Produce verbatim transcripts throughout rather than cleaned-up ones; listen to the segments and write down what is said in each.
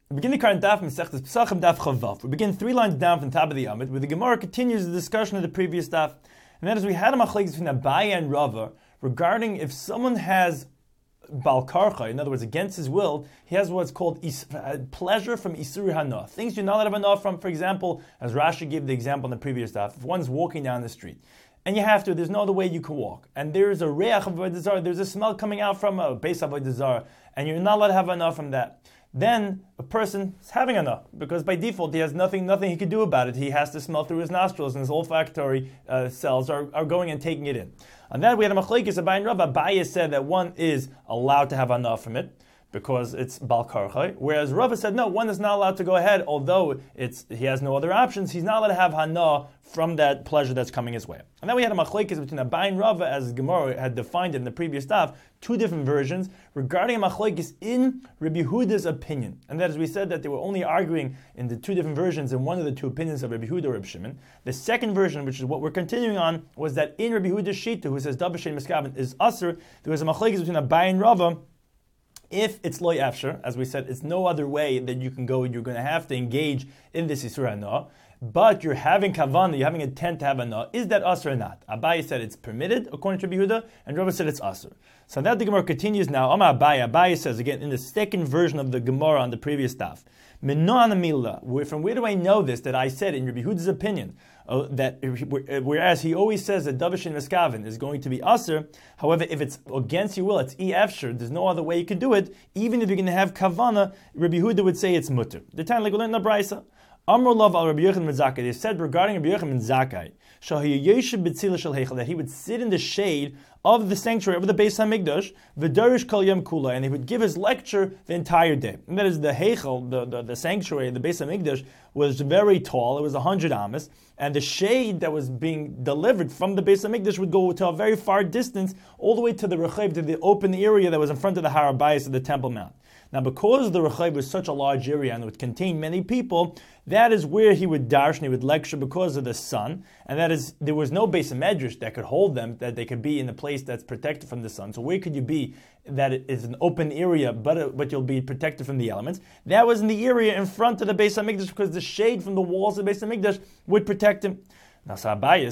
We begin the current daf Masechtas Pesachim daf Chavav. We begin three lines down from the top of the Amud, where the Gemara continues the discussion of the previous daf, and that is we had a machlekes between Abaye and Rava regarding if someone has bal karcha, in other words, against his will, he has what's called is, uh, pleasure from isur hana, things you're not allowed to have hana from. For example, as Rashi gave the example in the previous daf, if one's walking down the street, and you have to, there's no other way you can walk, and there's a reach of avodah zarah, there's a smell coming out from a base of avodah zarah, and you're not allowed to have hana from that, then a person is having hana, because by default he has nothing nothing he can do about it. He has to smell through his nostrils, and his olfactory uh, cells are, are going and taking it in. On that we had a machlekes Abaye and Rava. Abaye said that one is allowed to have hana from it, because it's bal karcha, whereas Rava said no, one is not allowed to go ahead, although it's he has no other options, he's not allowed to have hana from that pleasure that's coming his way. And then we had a machlekes between Abaye and Rava, as Gemara had defined it in the previous daf, two different versions regarding a machlekes in Rabbi Yehuda's opinion. And that is, we said that they were only arguing in the two different versions in one of the two opinions of Rabbi Yehuda or Rabbi Shimon. The second version, which is what we're continuing on, was that in Rabbi Yehuda's shita, who says Davar Shein Miskaven is Aser, there was a machlekes between Abaye and Rava. If it's loy afshar, as we said, it's no other way that you can go, you're going to have to engage in this isur hana, but you're having kavanah, you're having intent to have hana, is that asr or not? Abaye said it's permitted, according to Rabbi Yehuda, and Rava said it's asr. So now the Gemara continues now. Amar Abaye, Abaye says again in the second version of the Gemara on the previous daf, from where do I know this, that I said in Rabbi Yehuda's opinion, uh, that whereas he always says that Davar Shein Miskaven is going to be asr, however, if it's against your will, it's e-afshar, there's no other way you can do it, even if you're going to have kavanah, Rabbi Yehuda would say it's mutter. The time like we learned in the Brisa. Amr Love al Rabbi Yochanan ben Zakkai. They said regarding Rabbi Yochanan ben Zakkai, that he would sit in the shade of the sanctuary of the Beis Hamikdash, v'darish kol yom kula, and he would give his lecture the entire day. And that is the heichel, the, the, the sanctuary, the Beis Hamikdash was very tall. It was a hundred amas, and the shade that was being delivered from the Beis Hamikdash would go to a very far distance, all the way to the rechav, to the open area that was in front of the Har HaBayis of the Temple Mount. Now, because the rechav was such a large area and it would contain many people, that is where he would darsh and he would lecture because of the sun, and that is, there was no Beis Medrash that could hold them, that they could be in a place that's protected from the sun. So where could you be that it is an open area, but but you'll be protected from the elements? That was in the area in front of the Beis Hamikdash, because the shade from the walls of the Beis Hamikdash would protect him. Now, Abaye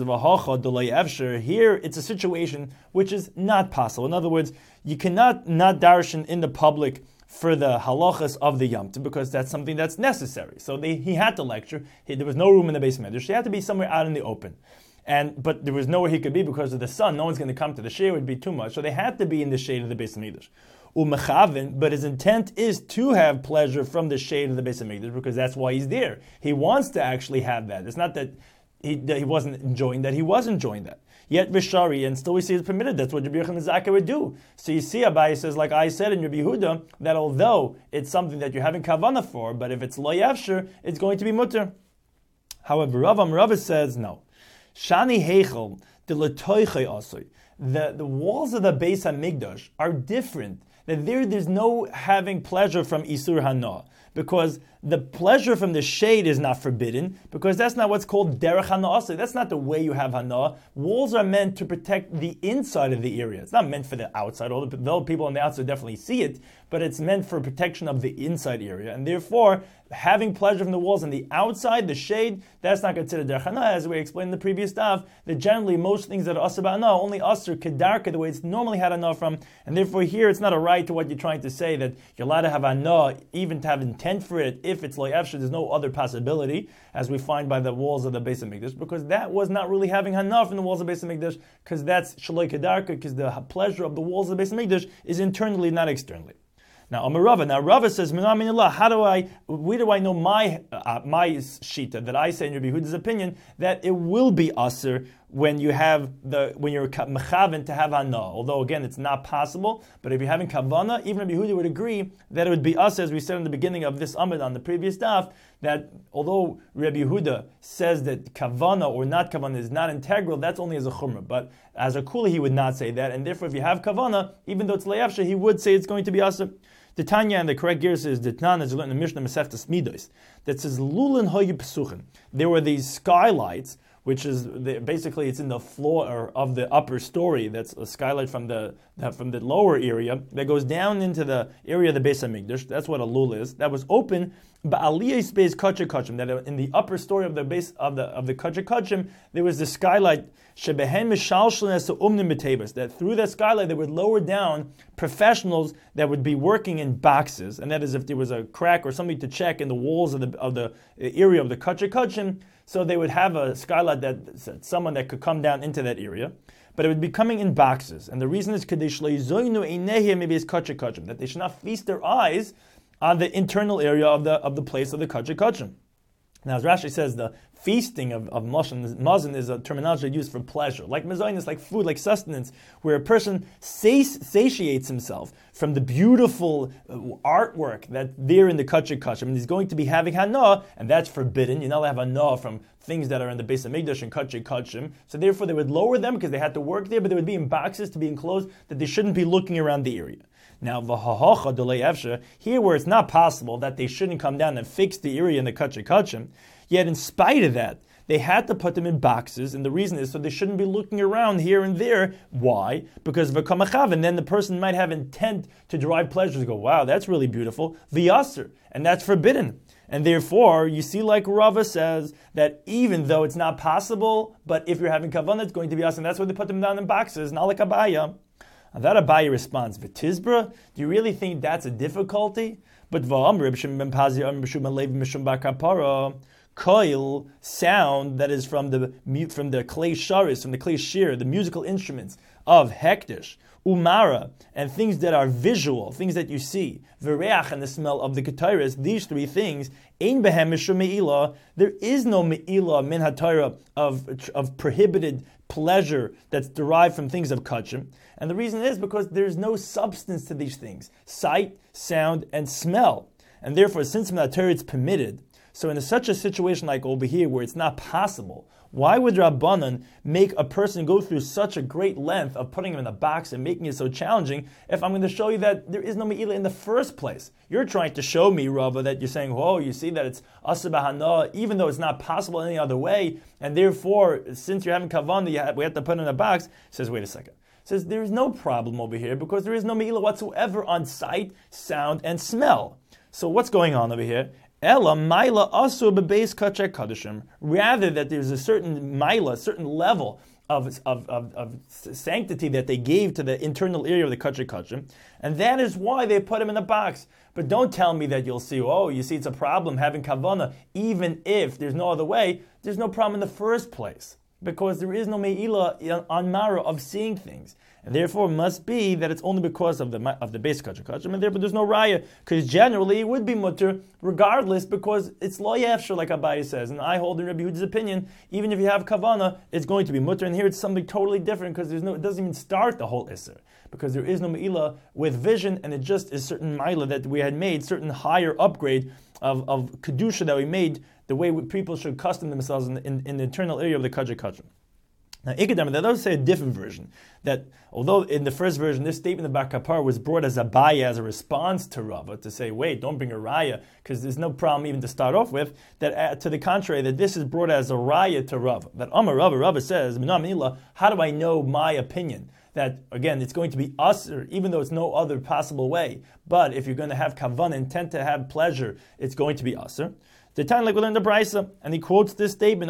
says, here it's a situation which is not possible. In other words, you cannot not darshan in the public for the halachas of the Yom Tov, because that's something that's necessary. So they, he had to lecture. He, there was no room in the Beis Medrash. He had to be somewhere out in the open. And But there was nowhere he could be because of the sun. No one's going to come to the shade. It would be too much. So they had to be in the shade of the Beis Hamikdash. Umechavin, but his intent is to have pleasure from the shade of the Beis Hamikdash, because that's why he's there. He wants to actually have that. It's not that He, that he wasn't enjoying that, he was enjoying that. Yet Vishari, and still we see it's permitted. That's what Rabbi Yochanan ben Zakkai would do. So you see, Abaye says, like I said in Rabbi Yehuda, that although it's something that you're having kavanah for, but if it's lo yavshir, it's going to be mutter. However, Rav Amrava says no. Shani heichel de letoichei asoi. The the walls of the Beis Hamikdash are different. That there, there's no having pleasure from isur hana, because the pleasure from the shade is not forbidden, because that's not what's called derech hana. That's not the way you have hana. Walls are meant to protect the inside of the area. It's not meant for the outside, although people on the outside definitely see it, but it's meant for protection of the inside area. And therefore, having pleasure from the walls on the outside, the shade, that's not considered derech hana, as we explained in the previous daf, that generally most things that are asr ba'ana, only asr kedarka, the way it's normally had hana from, and therefore here it's not a right to what you're trying to say, that you're allowed to have hana, even to have intent for it, if it's loy afshar, there's no other possibility, as we find by the walls of the Beis Hamikdash, because that was not really having hana from the walls of the Beis Hamikdash, because that's shaloi kedarka, because the pleasure of the walls of the Beis Hamikdash is internally, not externally. Now, Amar Rava. Now, Rava says, how do I, where do I know my uh, my shita, that I say in Rabbi Yehuda's opinion, that it will be asr when you have the, when you're mechaven to have hana. Although, again, it's not possible, but if you're having kavana, even Rabbi Yehuda would agree that it would be asr, as we said in the beginning of this amud on the previous daf, that although Rabbi Yehuda says that kavana or not kavana is not integral, that's only as a chumrah. But as a kula, he would not say that, and therefore if you have kavana, even though it's layavsha, he would say it's going to be asr. The Tanya and the correct gear says the Tana, as you learned in the Mishnah Masechtas Midos, that says Lulin Hoyu Pesuchim. There were these skylights which is the, basically it's in the floor of the upper story. That's a skylight from the from the lower area that goes down into the area of the Beis Hamikdash. That's what a lul is. That was open, ba'aliyah space kachik kachim. That in the upper story of the base of the of the kachik kachim, there was the skylight shebehen mishalshlenes umnim b'tebas. That through that skylight they would lower down professionals that would be working in boxes, and that is if there was a crack or something to check in the walls of the of the area of the kachik kachim. So they would have a skylight that someone that could come down into that area, but it would be coming in boxes. And the reason is that they should not feast their eyes on the internal area of the of the place of the kachik kachim. Now, as Rashi says, the feasting of, of mazon is a terminology used for pleasure, like mazonos, like food, like sustenance, where a person satiates himself from the beautiful artwork that there in the kachik kachim, and he's going to be having hana, and that's forbidden. You're not allowed to have hana from things that are in the Beis Hamikdash and kachik kachim. So therefore, they would lower them because they had to work there, but they would be in boxes to be enclosed that they shouldn't be looking around the area. Now, v'hahacha dolei efsha, here where it's not possible that they shouldn't come down and fix the area in the kachik kachim, yet in spite of that, they had to put them in boxes, and the reason is so they shouldn't be looking around here and there. Why? Because v'kamachav, and then the person might have intent to derive pleasure, to go, wow, that's really beautiful, v'yaser, and that's forbidden. And therefore, you see, like Rava says, that even though it's not possible, but if you're having kavanah, it's going to be us, and that's why they put them down in boxes, not like Abaya. And that Abaye responds, V'tizbra, do you really think that's a difficulty? But koil, sound that is from the from the klei sharis, from the klei shir, the musical instruments of hektish, umara, and things that are visual, things that you see, v'reach, and the smell of the ketairas, these three things, ein behem mishum me'ilah, there is no me'ilah min hatayra of, of prohibited pleasure that's derived from things of kachim. And the reason is because there's no substance to these things, sight, sound, and smell. And therefore, since min hatayra it's permitted, so in a, such a situation like over here where it's not possible, why would Rabbanan make a person go through such a great length of putting him in a box and making it so challenging if I'm going to show you that there is no me'ilah in the first place? You're trying to show me, Rava, that you're saying, oh, you see that it's asur b'hana, even though it's not possible any other way, and therefore, since you're having kavanah, we have to put it in a box. He says, wait a second. He says, there is no problem over here because there is no me'ilah whatsoever on sight, sound, and smell. So what's going on over here? Ella maila asur bebeis kachek kadashim. Rather that there's a certain maila, a certain level of, of, of, of sanctity that they gave to the internal area of the kachek kachim, and that is why they put him in a box. But don't tell me that you'll see, oh, you see it's a problem having kavanah, even if there's no other way. There's no problem in the first place, because there is no me'ilah on mara of seeing things. And therefore, it must be that it's only because of the of the base kachik kachim, and therefore there's no raya, because generally it would be mutter regardless, because it's lo yefshar, like Abaye says, and I hold in Rabbi Yehuda's opinion, even if you have kavana, it's going to be mutter, and here it's something totally different, because there's no, it doesn't even start the whole isser, because there is no me'ilah with vision, and it just is certain ma'ila that we had made, certain higher upgrade of, of kedusha that we made, the way people should custom themselves in, in, in the internal area of the kachik kachim. Now, Ikadam, they don't say a different version, that although in the first version, this statement about Kapar was brought as Abaye as a response to Rava, to say, wait, don't bring a raya, because there's no problem even to start off with, that uh, to the contrary, that this is brought as a raya to Rava. That Amar Rava, Rava says, how do I know my opinion? That, again, it's going to be asur, even though it's no other possible way. But if you're going to have kavan, intent to have pleasure, it's going to be asur. The time, like we learned the Brisa, and he quotes this statement: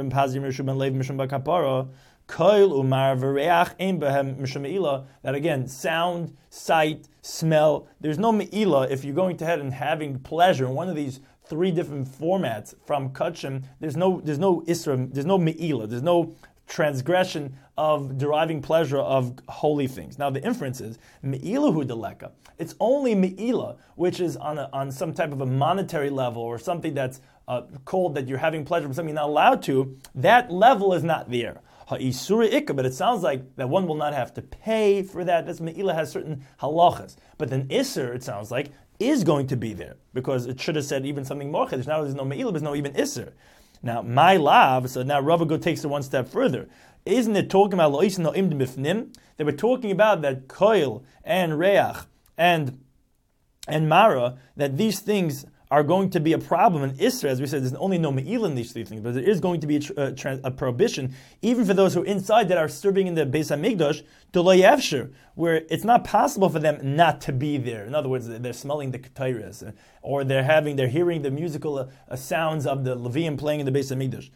that again, sound, sight, smell. There's no me'ilah if you're going to head and having pleasure in one of these three different formats from kachim. There's no, there's no isra, there's no me'ilah, there's no transgression of deriving pleasure of holy things. Now the inference is me'ilahu deleka. It's only me'ilah, which is on a, on some type of a monetary level or something that's uh, called that you're having pleasure from something you're not allowed to. That level is not there. Ha'isura ikka, but it sounds like that one will not have to pay for that. This me'ilah has certain halachas. But then isser, it sounds like, is going to be there because it should have said even something more chiddush. Now there's no me'ilah, there's no even isser. Now, my lav, so now Rava go takes it one step further. Isn't it talking about lo'is no imdim bifnim? They were talking about that koil and reach and and mara, that these things are going to be a problem. In Isra, as we said, there's only no me'ila in these three things, but there is going to be a, a, a prohibition, even for those who are inside that are serving in the Beis HaMikdash, to lo yavshir, where it's not possible for them not to be there. In other words, they're smelling the ketairas, or they're having, they're hearing the musical uh, uh, sounds of the Levium playing in the Beis HaMikdash.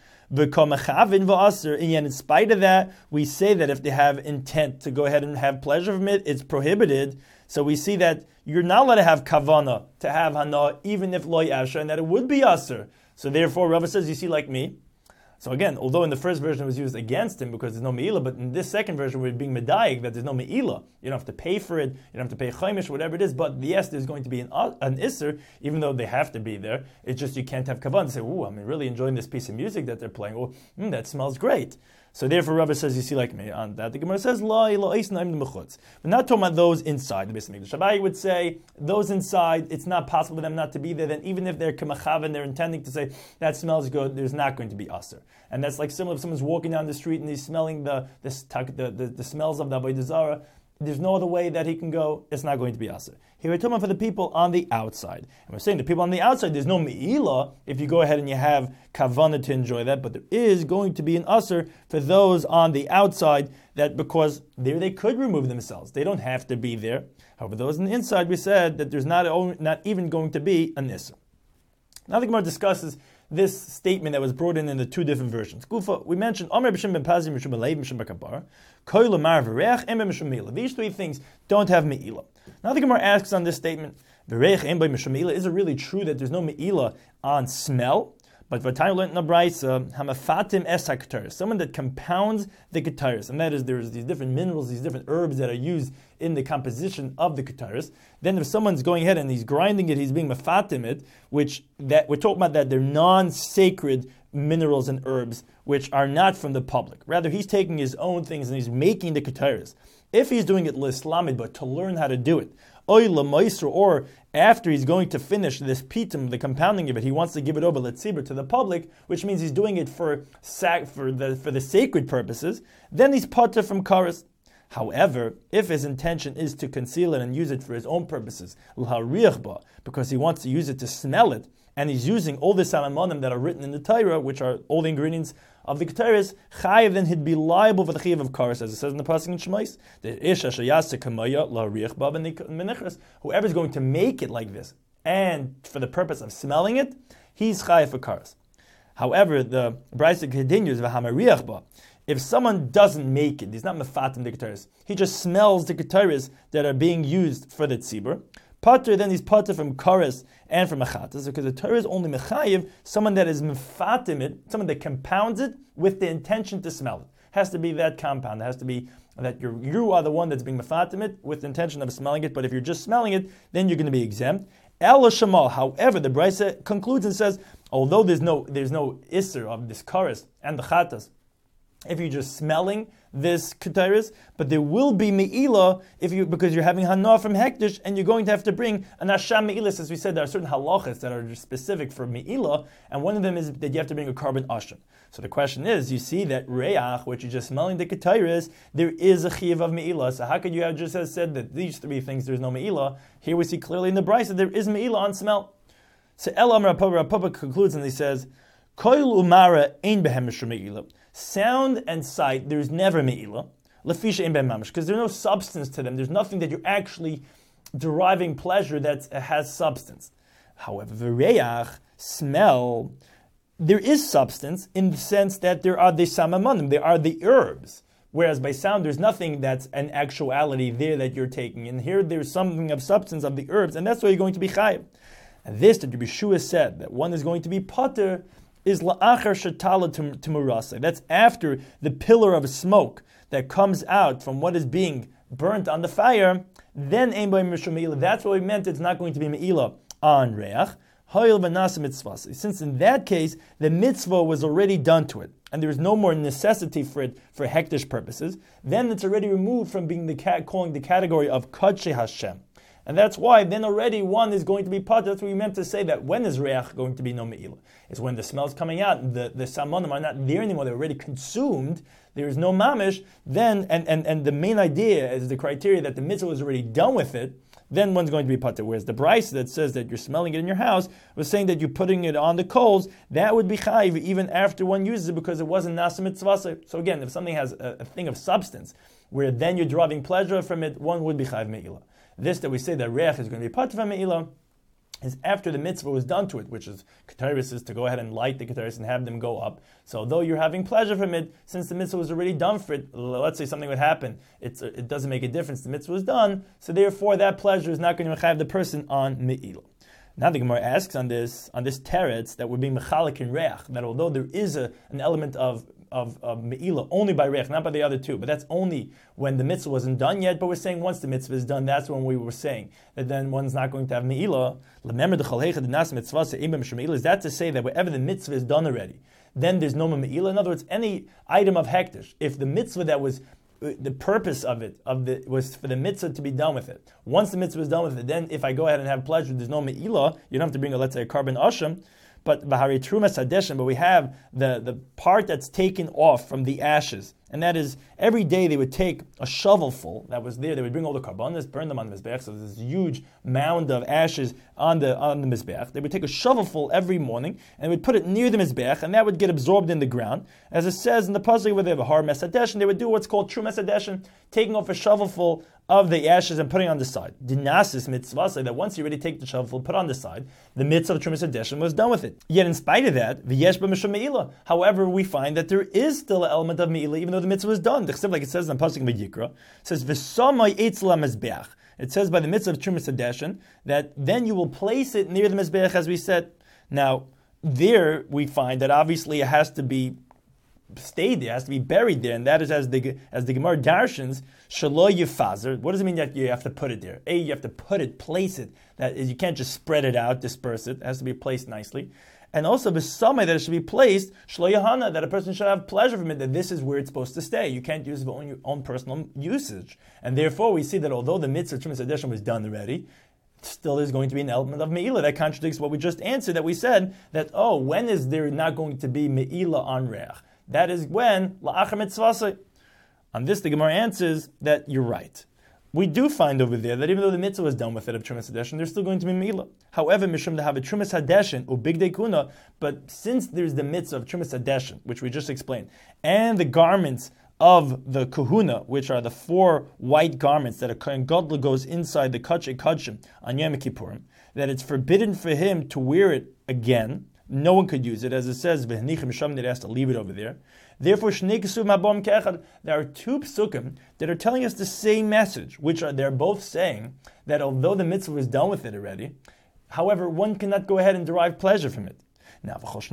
And yet, in spite of that, we say that if they have intent to go ahead and have pleasure from it, it's prohibited. So we see that you're not allowed to have kavana, to have hana, even if lo yavshir, and that it would be aser. So therefore, Rava says, you see, like me. So again, although in the first version it was used against him because there's no me'ila, but in this second version we're being medayik that there's no me'ila. You don't have to pay for it, you don't have to pay chaimish, whatever it is, but yes, there's going to be an, an isser, even though they have to be there. It's just you can't have kavan to say, ooh, I'm really enjoying this piece of music that they're playing. Oh, mm, that smells great. So therefore, Rava says, you see, like me, on that. The Gemara says, La ila eisnaim mechutz. We're not talking about those inside the Beis HaMikdash. Shabai would say, those inside, it's not possible for them not to be there. Then even if they're kamachav and they're intending to say, that smells good, there's not going to be aser. And that's like similar if someone's walking down the street and he's smelling the the, the, the, the smells of the Avodah Zarah. There's no other way that he can go, it's not going to be aser. Here we're talking about for the people on the outside. And we're saying the people on the outside, there's no me'ila if you go ahead and you have kavanah to enjoy that, but there is going to be an aser for those on the outside, that because there they could remove themselves. They don't have to be there. However, those on the inside, we said that there's not, not even going to be an isser. Now the Gemara discusses this statement that was brought in in the two different versions. Gufa, we mentioned Omer b'Shem ben Pazi mishum b'Leiv mishum b'Kapar, Koil Amar v'Reach em mishum meila. These three things don't have meila. Now the Gemara asks on this statement, v'Reach em mishum meila. Is it really true that there's no meila on smell? But Vatai learned in the Brisa, hamafatim es hakataris, someone that compounds the kataris, and that is there's these different minerals, these different herbs that are used in the composition of the kataris. Then if someone's going ahead and he's grinding it, he's being mafatim it, which that we're talking about that they're non-sacred minerals and herbs, which are not from the public. Rather, he's taking his own things and he's making the kataris. If he's doing it l'islamid, but to learn how to do it, or after he's going to finish this pitum, the compounding of it, he wants to give it over letzibur to the public, which means he's doing it for sac- for the for the sacred purposes. Then he's pater from karas. However, if his intention is to conceal it and use it for his own purposes, because he wants to use it to smell it, and he's using all the samamonim that are written in the Torah, which are all the ingredients of the Ketores, chayiv, then he'd be liable for the chayiv of karas, as it says in the pasuk in Shemais. The ish asher yaseh kamaya la riach ba b'nichras. Whoever's going to make it like this, and for the purpose of smelling it, he's chayiv for karas. However, the Brisa continues v'hamariach ba. If someone doesn't make it, he's not mefatim the Ketores, he just smells the Ketores that are being used for the tzibur. Pater, then he's pater from karas and from mechatas, because the Torah is only mechayiv, someone that is mefatim it, someone that compounds it with the intention to smell it. Has to be that compound. It has to be that you're, you are the one that's being mefatim it with the intention of smelling it, but if you're just smelling it, then you're going to be exempt. El shamal, however, the Brisa concludes and says, although there's no there's no isser of this karas and the chatas, if you're just smelling this ketairis, but there will be me'ila if you because you're having hana from hektish, and you're going to have to bring an asham me'ilas. As we said, there are certain halachas that are specific for me'ila, and one of them is that you have to bring a carbon asham. So the question is, you see that reach, which is just smelling the ketairis, there is a chiyuv of me'ila. So how could you have just said that these three things there's no me'ila? Here we see clearly in the Brisa that there is me'ila on smell. So El Amar Papa concludes and he says, Koil umara ein behem me'ila. Sound and sight, there's never me'ila, lefisha in ben mamash, because there's no substance to them. There's nothing that you're actually deriving pleasure that has substance. However, v'reach, smell, there is substance in the sense that there are the samamonim, there are the herbs. Whereas by sound, there's nothing that's an actuality there that you're taking. And here, there's something of substance of the herbs, and that's why you're going to be chayiv. And this, that Rabbi Shua said, that one is going to be pater, is la'achar shetala timurasa. That's after the pillar of smoke that comes out from what is being burnt on the fire. Then ein b'ay mishum me'ila. That's what we meant. It's not going to be me'ila on reach. Hoil v'nasa mitzvah. Since in that case the mitzvah was already done to it, and there is no more necessity for it for hektish purposes, then it's already removed from being the cat calling the category of Kodshei Hashem. And that's why then already one is going to be part. That's what we meant to say, that when is reach going to be no me'ila? It's when the smell's coming out, the, the salmonim are not there anymore, they're already consumed, there is no mamish, then, and, and, and the main idea is the criteria that the mitzvah is already done with it, then one's going to be pater. Whereas the Bryce that says that you're smelling it in your house was saying that you're putting it on the coals, that would be chayiv even after one uses it because it wasn't nasa mitzvasa. So again, if something has a, a thing of substance, where then you're deriving pleasure from it, one would be chayiv me'ilah. This that we say that reach is going to be pater from me'ilah is after the mitzvah was done to it, which is keteris, is to go ahead and light the keteris and have them go up. So although you're having pleasure from it, since the mitzvah was already done for it, let's say something would happen, it's, it doesn't make a difference, the mitzvah was done, so therefore that pleasure is not going to have the person on me'ilah. Now the Gemara asks on this on this teretz that would be mechalik in reach, that although there is a, an element of of, of me'ilah only by reich, not by the other two, but that's only when the mitzvah wasn't done yet, but we're saying once the mitzvah is done, that's when we were saying that then one's not going to have me'ilah. Is that to say that wherever the mitzvah is done already, then there's no me'ilah? In other words, any item of hektish, if the mitzvah that was the purpose of it, of the was for the mitzvah to be done with it. Once the mitzvah is done with it, then if I go ahead and have pleasure, there's no me'ilah. You don't have to bring a, let's say, a carbon asham. But Bahari Trumas Hadeshin, but we have the, the part that's taken off from the ashes. And that is, every day they would take a shovelful that was there, they would bring all the carbonas, burn them on the Mizbeach, so there's this huge mound of ashes on the on the Mizbeach. They would take a shovelful every morning, and they would put it near the Mizbeach, and that would get absorbed in the ground. As it says in the Pasuk where they have a Har Mesadeshin, they would do what's called True Mesadeshin, taking off a shovelful of the ashes and putting it on the side. Dinasis mitzvah say that once you already take the shovelful, put on the side, the mitzvah of True Mesadeshin was done with it. Yet in spite of that, v'yesh b'mishum me'ilah. However, we find that there is still an element of me'ilah, even though the mitzvah is done. Like it says in the Pasuk Vayikra, it says v'samay eitz lamizbeach. It says by the mitzvah of True Mesadeshin that then you will place it near the mizbeach, as we said. Now, there we find that obviously it has to be stayed there, has to be buried there, and that is as the as the Gemara darshans, shalo yifazer. What does it mean that you have to put it there? A, you have to put it, place it. That is, you can't just spread it out, disperse it. It has to be placed nicely. And also the samay that it should be placed, shlo yahana, that a person should have pleasure from it, that this is where it's supposed to stay. You can't use it for your own personal usage. And therefore we see that although the mitzvah of True Mesadeshin was done already, still is going to be an element of me'ilah. That contradicts what we just answered, that we said that, oh, when is there not going to be me'ilah on reach? That is when la'achar mitzvasei. On this, the Gemara answers that you're right. We do find over there that even though the mitzvah was done with it of True Mesadeshin, there's still going to be me'ilah. However, mishum to have a True Mesadeshin or big dekuna, but since there's the mitzvah of True Mesadeshin, which we just explained, and the garments of the kahuna, which are the four white garments that a kohen gadol goes inside the kachei kachim on Yom Kippurim, that it's forbidden for him to wear it again. No one could use it, as it says, v'henichim sham, that has to leave it over there. Therefore, shnei kesuvim habom ke'echad. There are two psukim that are telling us the same message, which are they're both saying that although the mitzvah was done with it already, however, one cannot go ahead and derive pleasure from it. Now,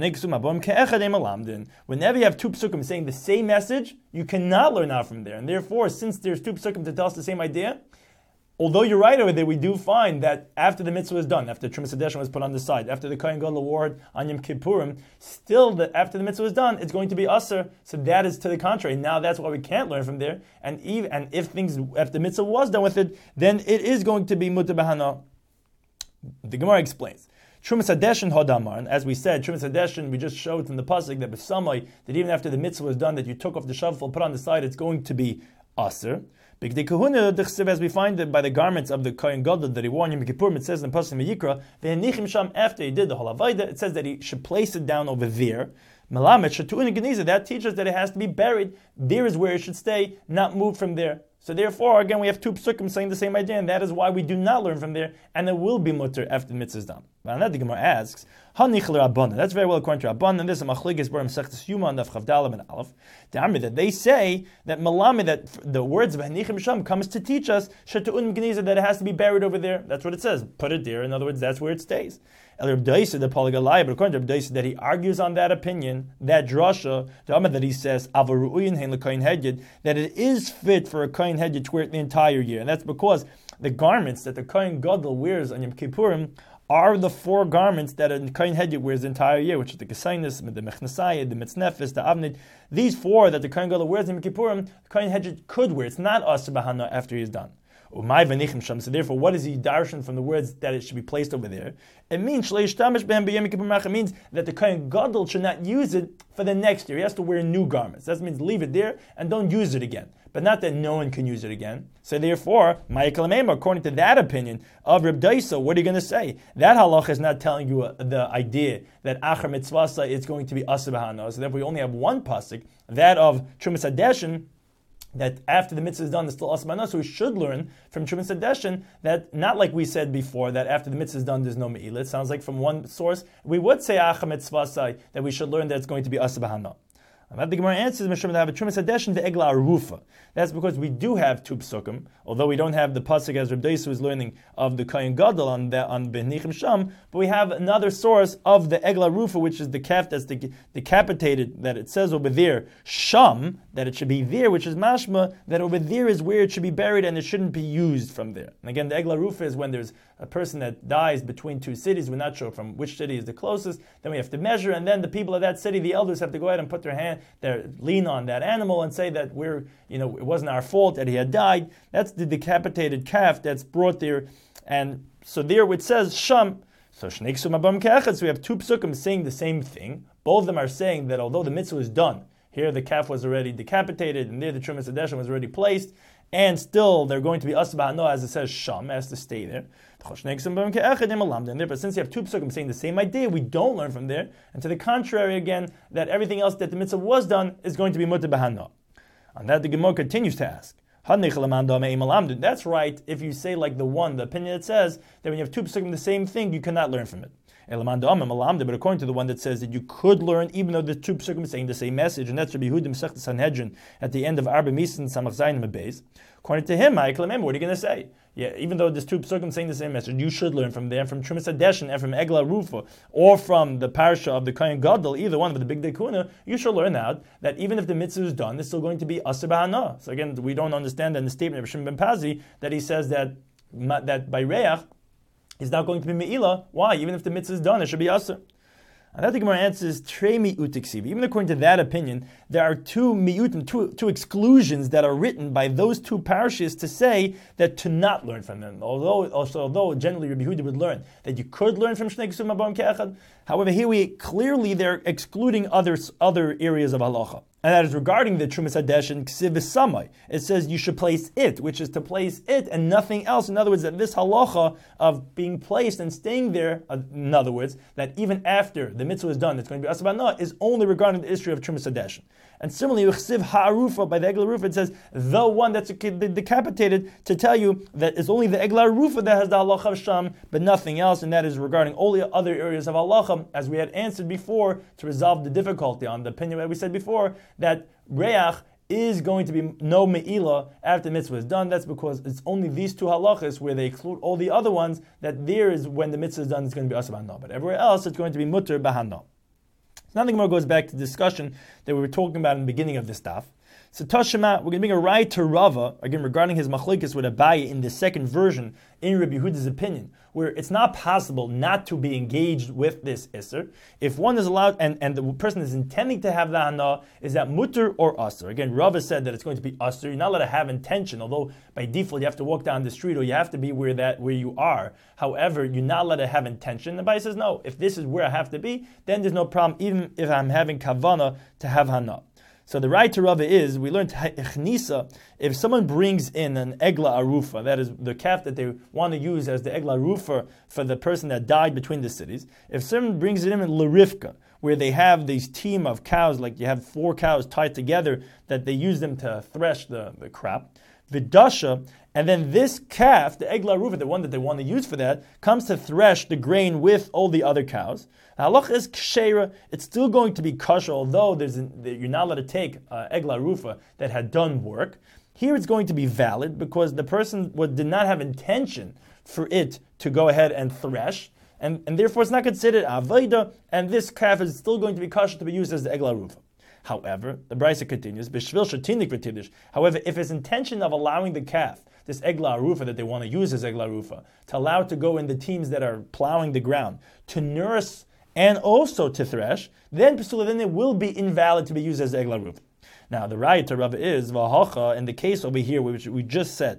whenever you have two psukim saying the same message, you cannot learn out from there. And therefore, since there's two psukim to tell us the same idea, although you're right over there, we do find that after the mitzvah was done, after True Mesadeshin was put on the side, after the Kohen Gadol wore it on Yom Kippurim, still the, after the mitzvah was done, it's going to be usher. So that is to the contrary. Now that's why we can't learn from there. And even, and if things, if the mitzvah was done with it, then it is going to be mutar b'hana. The Gemara explains. True Mesadeshin hodamar, and as we said, True Mesadeshin, we just showed from the pasuk that b'samai, that even after the mitzvah was done, that you took off the shovel, put on the side, it's going to be usher. Bigdei kahuna, as we find it by the garments of the Kohen Gadol that he wore in Yom Kippurim, it says in the pasuk Vayikra, v'henichim sham, after he did the whole avodah, it says that he should place it down over there. Melamed shatu'in geniza, that teaches that it has to be buried. There is where it should stay, not move from there. So therefore, again, we have two psukim saying the same idea, and that is why we do not learn from there, and it will be mutter after the mitzvah is done. But on that, the Gemara asks, that's very well according to Rabbanan, and this is a machlekes barim sechtes yuma and chavdalam and aleph. That they say that malami, that the words of hanichim sham comes to teach us shetu'un geniza, that it has to be buried over there. That's what it says. Put it there. In other words, that's where it stays. El Reb Daisa, the Polygalai, but according to Reb Daisa, that he argues on that opinion, that drasha, the Amad that he says, Avaru'uyin hein l'koyin hedyed, that it is fit for a koyin hedyed to wear it the entire year, and that's because the garments that the koyin gadol wears on Yom Kippurim are the four garments that a koyin hedyed wears the entire year, which is the kesainis, the mechnasai, the mitznefis, the avnid. These four that the koyin gadol wears in Yom Kippurim, the koyin hedyed could wear. It's not asur b'hana after he is done. So therefore, what is he darshan from the words that it should be placed over there? It means it means that the Kohen Gadol should not use it for the next year. He has to wear new garments. That means leave it there and don't use it again. but not that no one can use it again. So therefore, according to that opinion of Reb Daisa, what are you going to say? That halacha is not telling you uh, the idea that achar mitzvasa is going to be asa b'hana. So therefore, we only have one pasuk, that of Trumas Hadeshin, that after the mitzvah is done, it's still asa b'hana. So we should learn from Trumas Hadeshin that not like we said before, that after the mitzvah is done, there's no me'ilah. It sounds like from one source, we would say achar mitzvasa, that we should learn that it's going to be asa b'hana. And the Gemara answers, Mishum to have a Trumas Hadeshin ve'egla arufa. That's because we do have two psukim, although we don't have the pasuk as Reb Daisa was learning of the Kohen Gadol on the on B'nichim Sham, but we have another source of the egla arufa, which is the calf that's de- decapitated, that it says over there, Sham, that it should be there, which is mashma, that over there is where it should be buried and it shouldn't be used from there. And again, the egla arufa is when there's a person that dies between two cities, we're not sure from which city is the closest, then we have to measure, and then the people of that city, the elders, have to go ahead and put their hand, their lean on that animal and say that we're, you know, it wasn't our fault that he had died. That's the decapitated calf that's brought there, and so there it says Sham. So Shnei Ksum Abam Ke'echad, so we have two psukim saying the same thing. Both of them are saying that although the mitzvah is done, here the calf was already decapitated, and there the Trumas Hadeshin was already placed, and still they're going to be asa b'hana, as it says Sham, has to stay there. But since you have two psukim saying the same idea, we don't learn from there. And to the contrary, again, that everything else that the mitzvah was done is going to be mutter b'hana. On that, the Gemara continues to ask, that's right if you say like the one, the opinion that says that when you have two psukim the same thing, you cannot learn from it. But according to the one that says that you could learn even though the two psukim are saying the same message, and that's Rabbi Yehuda Masechta Sanhedrin at the end of Arba Misan Samach Zayin Beis. According to him, what are you going to say? Yeah, even though there's two psukim saying the same message, you should learn from there, from Trumas Hadeshin and from Egla Rufa, or from the parasha of the Kohen Gadol, either one of the big dekuna, you should learn out that even if the mitzvah is done, it's still going to be asa b'hana. So again, we don't understand in the statement of Shimon ben Pazi that he says that that by reach is not going to be me'ilah. Why? Even if the mitzvah is done, it should be asa. And that the Gemara answers, Trei mi'ut iksiv. Even according to that opinion, there are two mi'utim, two, two exclusions that are written by those two parashas to say that to not learn from them. Although, also, although generally Rabbi Yehuda would learn that you could learn from Shnei Ksum Abam Ke'echad. However, here we clearly they're excluding other other areas of halacha. And that is regarding the Trumas Hadeshin Ksiv V'samai. It says you should place it, which is to place it and nothing else. In other words, that this halacha of being placed and staying there, uh, in other words, that even after the mitzvah is done, it's going to be asa b'hana, is only regarding the issue of Trumas Hadeshin. And similarly, Ksiv Ha'arufa, by the Egla Rufa, it says the one that's decapitated, to tell you that it's only the Egla Rufa that has the halacha of Sham, but nothing else, and that is regarding all the other areas of halacha, as we had answered before, to resolve the difficulty on the opinion that we said before, that reach is going to be no me'ilah after the mitzvah is done. That's because it's only these two halachas where they exclude all the other ones, that there is when the mitzvah is done, it's going to be asa b'hana. But everywhere else, it's going to be mutter b'hana. So now the Gemara goes back to the discussion that we were talking about in the beginning of this daf. So Tashema, we're going to bring a right to Rava, again regarding his machlokes with Abaye in the second version, in Rabbi Yehuda's opinion, where it's not possible not to be engaged with this Isser. If one is allowed, and, and the person is intending to have the Hana, is that mutter or Asr? Again, Rava said that it's going to be Asr. You're not allowed to have intention, although by default you have to walk down the street or you have to be where that where you are. However, you're not allowed to have intention. The Abaye says, no, if this is where I have to be, then there's no problem, even if I'm having Kavana to have Hana. So the right to Rava is, we learned Echnisa, if someone brings in an Egla Arufa, that is the calf that they want to use as the Egla Arufa for the person that died between the cities, if someone brings it in in Larivka, where they have these team of cows, like you have four cows tied together, that they use them to thresh the, the crop, Vidasha, and then this calf, the Egla Arufa, the one that they want to use for that, comes to thresh the grain with all the other cows. Halacha is kshera. It's still going to be kosher, although there's an, you're not allowed to take uh, Egla Arufa that had done work. Here it's going to be valid because the person would, did not have intention for it to go ahead and thresh, and, and therefore it's not considered avodah, and this calf is still going to be kosher to be used as the Egla Arufa. However, the Brisa continues, B'shvil shetinik v'tidish. However, if his intention of allowing the calf, this Egla Arufa that they want to use as Egla Arufa, to allow it to go in the teams that are plowing the ground, to nurse and also to thresh, then Pesula, then it will be invalid to be used as Egla Arufa. Now, the Raya to Rava is, V'hacha, in the case over here, which we just said,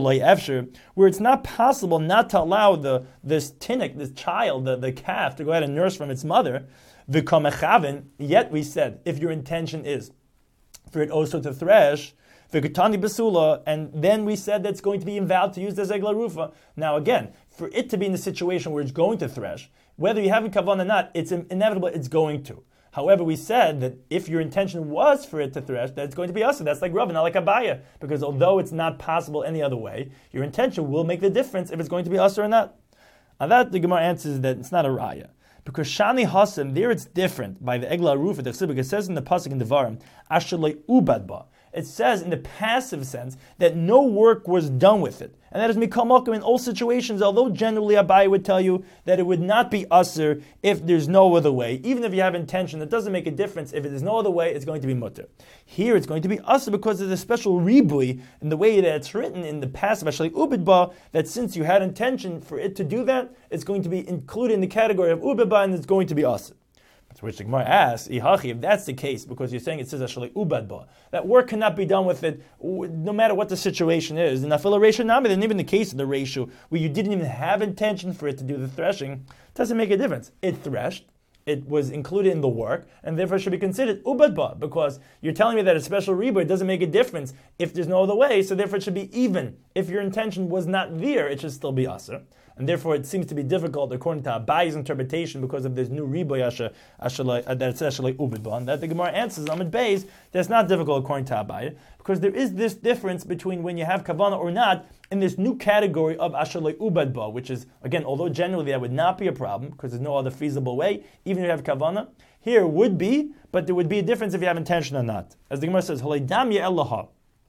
where it's not possible not to allow the this tinnik, this child, the, the calf, to go ahead and nurse from its mother, yet we said, if your intention is for it also to thresh, v'katani basula, and then we said that's going to be invalid to use as egla rufa. Now again, for it to be in the situation where it's going to thresh, whether you have a kavanah or not, it's inevitable it's going to. However, we said that if your intention was for it to thresh, that it's going to be usher. That's like Rav, not like Abaya. Because although it's not possible any other way, your intention will make the difference if it's going to be usher or not. On that, the Gemara answers that it's not a raya. Because Shani Hasan, there it's different by the Egla Rufa, because it says in the Pasuk in Devarim, Ashalei Ubadba. It says in the passive sense that no work was done with it. And that is Mikal Malkum in all situations, although generally Abai would tell you that it would not be Asr if there's no other way. Even if you have intention, it doesn't make a difference. If there's no other way, it's going to be Mutter. Here it's going to be Asr because there's a special ribui in the way that it's written in the passive, Ashalei Ubadba, that since you had intention for it to do that, it's going to be included in the category of Ubadba and it's going to be Asr. To which the Gemara asks, Ihachi, if that's the case, because you're saying it says Ashalei Ubadba, that work cannot be done with it no matter what the situation is. And Nafila Reisha Nami, then even the case of the ratio where you didn't even have intention for it to do the threshing, doesn't make a difference. It threshed, it was included in the work, and therefore should be considered Ubadba, because you're telling me that a special rebirth doesn't make a difference if there's no other way, so therefore it should be even. If your intention was not there, it should still be Asr. And therefore, it seems to be difficult according to Abai's interpretation because of this new riboy asha ashalei that's ashalei ubidban. That the Gemara answers Amid Beis that's not difficult according to Abai because there is this difference between when you have kavana or not in this new category of ashalei ubadba, which is again, although generally that would not be a problem because there's no other feasible way, even if you have kavana. Here would be, but there would be a difference if you have intention or not. As the Gemara says, halei dam ye'elaha.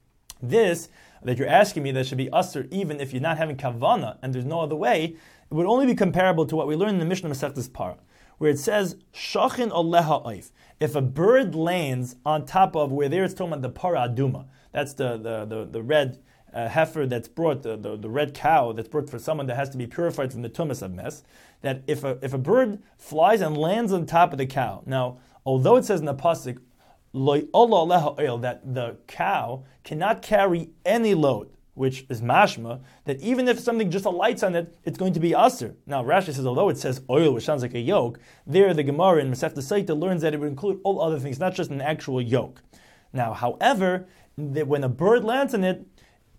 This that you're asking me that should be usher even if you're not having kavana and there's no other way, it would only be comparable to what we learned in the Mishnah Masechtas Para, where it says shachin aleha oif. If a bird lands on top of where there it's talking about the para aduma, that's the the the, the red uh, heifer that's brought, the, the the red cow that's brought for someone that has to be purified from the tumas of mess. That if a if a bird flies and lands on top of the cow, now although it says in the pasuk that the cow cannot carry any load, which is mashma, that even if something just alights on it, it's going to be aser. Now Rashi says, although it says oil, which sounds like a yoke, there the Gemara in Masechta Saita learns that it would include all other things, not just an actual yoke. Now, however, that when a bird lands on it,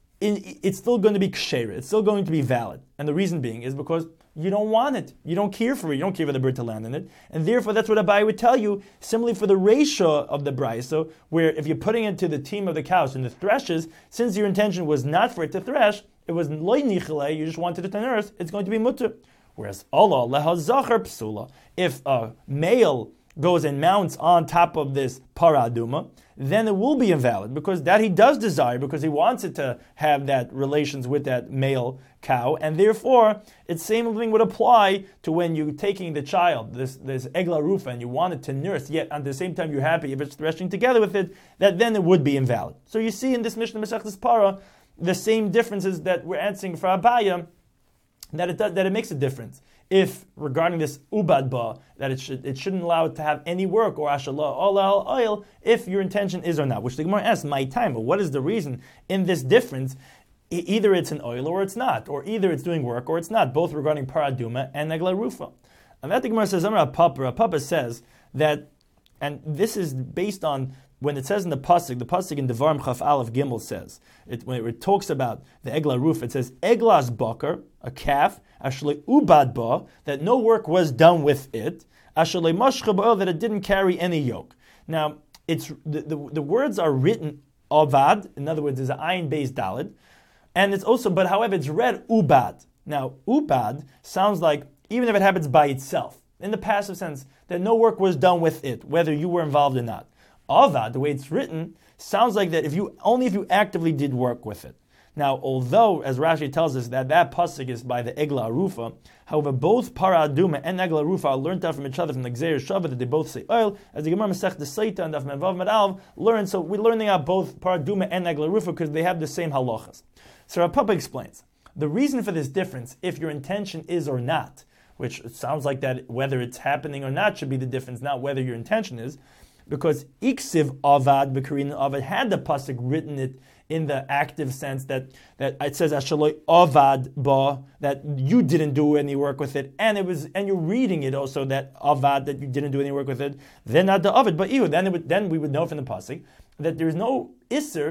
it's still going to be ksheira, it's still going to be valid. And the reason being is because you don't want it. You don't care for it. You don't care for the bird to land in it. And therefore, that's what Abai would tell you, similarly for the ratio of the brisa, where if you're putting it to the team of the cows and the threshes, since your intention was not for it to thresh, it was loy nichele, you just wanted it to nurse, it's going to be mutter. Whereas Allah leha zachar psula, if a male goes and mounts on top of this paraduma, then it will be invalid because that he does desire because he wants it to have that relations with that male cow, and therefore it's same thing would apply to when you're taking the child, this this egla rufa, and you want it to nurse, yet at the same time you're happy if it's threshing together with it, that then it would be invalid. So you see in this Mishnah Masechtas Para the same differences that we're answering for Abaya, that it does, that it makes a difference. If regarding this ubadba, that it should it shouldn't allow it to have any work or ashallah all oil if your intention is or not. Which the Gemara asks, my time, but what is the reason in this difference? E- either it's an oil or it's not, or either it's doing work or it's not, both regarding paraduma and negla rufa. And that the Gemara says, Amar Papa, Papa says that, and this is based on when it says in the pasuk, the pasuk in Devarim Chaf Aleph Gimel says, it, when it talks about the egla roof, it says eglas bakar, a calf, ashlei ubad ba, that no work was done with it, ashlei mashcha ba, that it didn't carry any yoke. Now, it's the, the, the words are written avad, in other words, there's an ayin based dalid, and it's also, but however, it's read ubad. Now, ubad sounds like even if it happens by itself, in the passive sense, that no work was done with it, whether you were involved or not. Avad, the way it's written, sounds like that if you only if you actively did work with it. Now, although, as Rashi tells us, that that pasuk is by the Egla Arufa, however, both Para Aduma and Egla Arufa are learned out from each other from the Gzeir Shavah, that they both say oil, as the Gemara Masech the Saita and Daf Mevav Medalv learn. So we're learning out both Para Aduma and Egla Arufa because they have the same halachas. So Rav Papa explains the reason for this difference, if your intention is or not, which it sounds like that whether it's happening or not should be the difference, not whether your intention is. Because Iksiv Avad, Bekarin Avad, had the pasuk written it in the active sense that, that it says Ashaloi Avad Ba, that you didn't do any work with it, and it was and you're reading it also that Avad, that you didn't do any work with it, then not the Avad, but you, then it would, then we would know from the pasuk that there is no Isser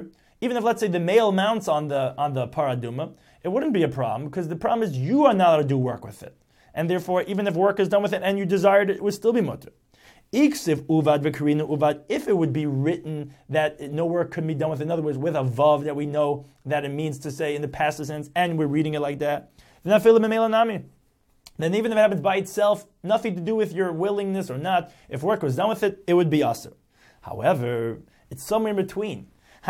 even if, let's say, the male mounts on the on the paraduma, it wouldn't be a problem, because the problem is you are not allowed to do work with it. And therefore, even if work is done with it and you desired it, it would still be mutter. Iksiv uvad v'karina uvad, if it would be written that no work could be done with it, in other words, with a vav that we know that it means to say in the passive sense, and we're reading it like that, then then even if it happens by itself, nothing to do with your willingness or not, if work was done with it, it would be asr. However, it's somewhere in between.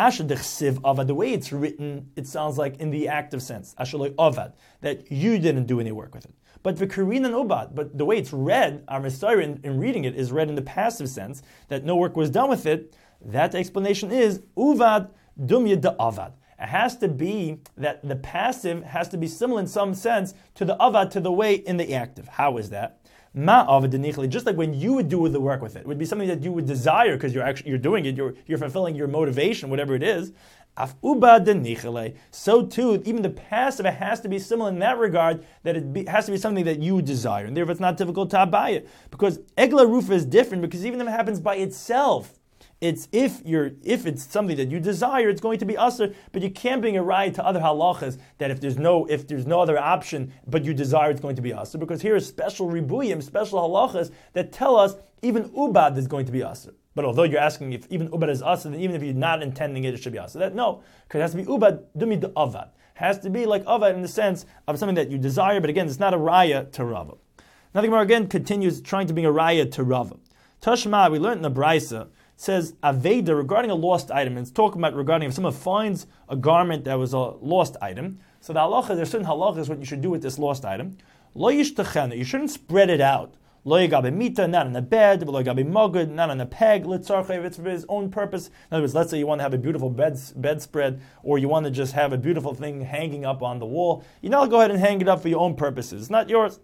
The way it's written, it sounds like in the active sense, that you didn't do any work with it. But the Karin and Ubad, but the way it's read, our Messiah in, in reading it is read in the passive sense, that no work was done with it. That explanation is Uvad dumya da avad. It has to be that the passive has to be similar in some sense to the avad, to the way in the active. How is that? Ma avad denichli, just like when you would do the work with it, it would be something that you would desire because you're actually you're doing it, you're you're fulfilling your motivation, whatever it is. Af ubad denichli. So too, even the passive has to be similar in that regard, that it be, has to be something that you desire, and therefore it's not difficult to buy it. Because egla rufa is different, because even if it happens by itself, it's if you're if it's something that you desire, it's going to be usher, but you can't bring a right to other halachas that if there's no if there's no other option but you desire, it's going to be usher, because here is special ribuyim, special halachas that tell us even ubad is going to be usher. But although you're asking if even ubad is usher, then even if you're not intending it, it should be usher. That no, because it has to be ubad dumi de avad. Has to be like avad in the sense of something that you desire, but again, it's not a raya to Rava. Nothing more again continues trying to bring a raya to Rava. Tashma, we learned in the Brisa, says Aveda regarding a lost item, and it's talking about regarding if someone finds a garment that was a lost item. So the halacha, there's certain halachas what you should do with this lost item. Lo yishtachenu, you shouldn't spread it out. Lo yigabe mita, not on a bed, lo yigabe mogud, not on a peg, litzarche, if it's for his own purpose. In other words, let's say you want to have a beautiful bed, bedspread, or you want to just have a beautiful thing hanging up on the wall. You now go ahead and hang it up for your own purposes. It's not yours.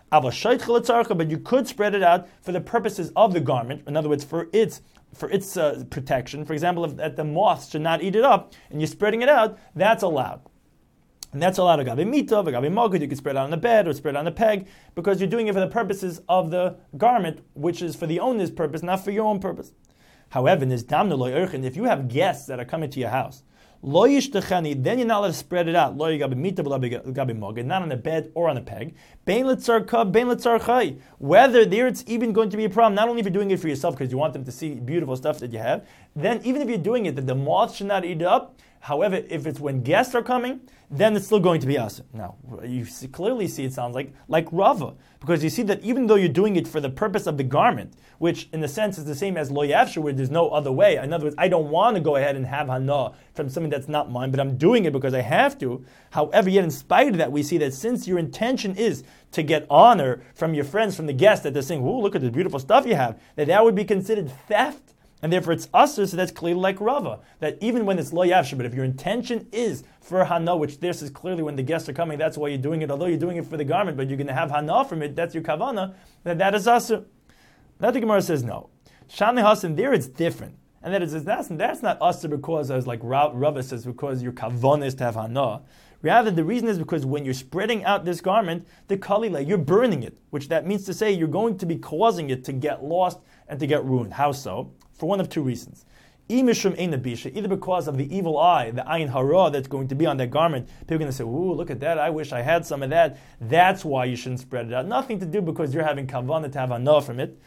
But you could spread it out for the purposes of the garment. In other words, for its for its uh, protection. For example, if that the moths should not eat it up, and you're spreading it out, that's allowed. And that's allowed. Agabe mita, agabe mogud, you can spread it out on the bed or spread it on the peg, because you're doing it for the purposes of the garment, which is for the owner's purpose, not for your own purpose. However, if you have guests that are coming to your house, Lo yishtachani, then you're not allowed to spread it out. Lo yigabe mita, yigabe moged, not on a bed or on a peg. Bein letzar kav, bein letzar chai. Whether there it's even going to be a problem, not only if you're doing it for yourself because you want them to see beautiful stuff that you have, then even if you're doing it that the moths should not eat it up. However, if it's when guests are coming, then it's still going to be us. Now, you see, clearly see it sounds like like Rava, because you see that even though you're doing it for the purpose of the garment, which in a sense is the same as lo yafshu, where there's no other way. In other words, I don't want to go ahead and have hana from something that's not mine, but I'm doing it because I have to. However, yet in spite of that, we see that since your intention is to get honor from your friends, from the guests, that they're saying, "Oh, look at the beautiful stuff you have," that that would be considered theft. And therefore it's usher, so that's clearly like Rava. That even when it's lo yavsha, but if your intention is for hana, which this is clearly when the guests are coming, that's why you're doing it, although you're doing it for the garment, but you're going to have hana from it, that's your kavana, that that is usher. Now the Gemara says no. Shani Hasan, there it's different. And that is, that's, that's not usher because, as like Rava says, because your kavana is to have hana. Rather, the reason is because when you're spreading out this garment, the kalila, you're burning it, which that means to say you're going to be causing it to get lost and to get ruined. How so? For one of two reasons. Either because of the evil eye, the ayin hara that's going to be on that garment. People are going to say, ooh, look at that, I wish I had some of that. That's why you shouldn't spread it out. Nothing to do because you're having kavanah to have anah from it.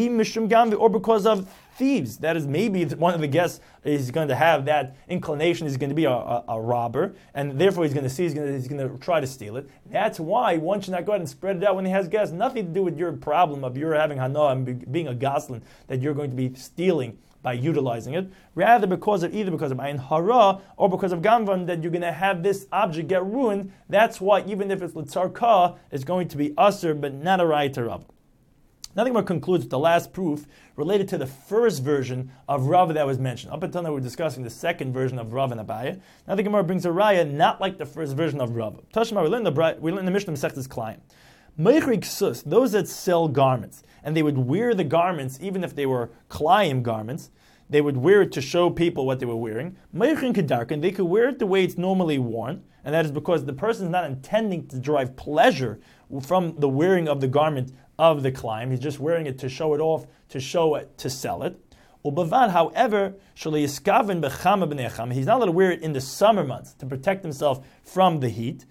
Or because of thieves. That is, maybe one of the guests is going to have that inclination, he's going to be a, a, a robber, and therefore he's going to see, he's going to, he's going to try to steal it. That's why one should not go ahead and spread it out when he has guests. Nothing to do with your problem of you're having hana and being a goslin, that you're going to be stealing by utilizing it. Rather, because of either because of ayin hara or because of ganvan, that you're going to have this object get ruined. That's why even if it's litzarka, it's going to be usher, but not a right to Rav. Nothing more concludes with the last proof related to the first version of Rav that was mentioned. Up until now, we were discussing the second version of Rav and Abaye. Now the Gemara brings a raya not like the first version of Rav. Tashma, we learned the we learned the Mishnah Masechtas Klayim. Meichrik sus, those that sell garments, and they would wear the garments even if they were Klayim garments. They would wear it to show people what they were wearing. Meichrin kedarkan, they could wear it the way it's normally worn, and that is because the person is not intending to derive pleasure from the wearing of the garment of the climb. He's just wearing it to show it off, to show it, to sell it. Ubavad, however, he's not allowed to wear it in the summer months to protect himself from the heat,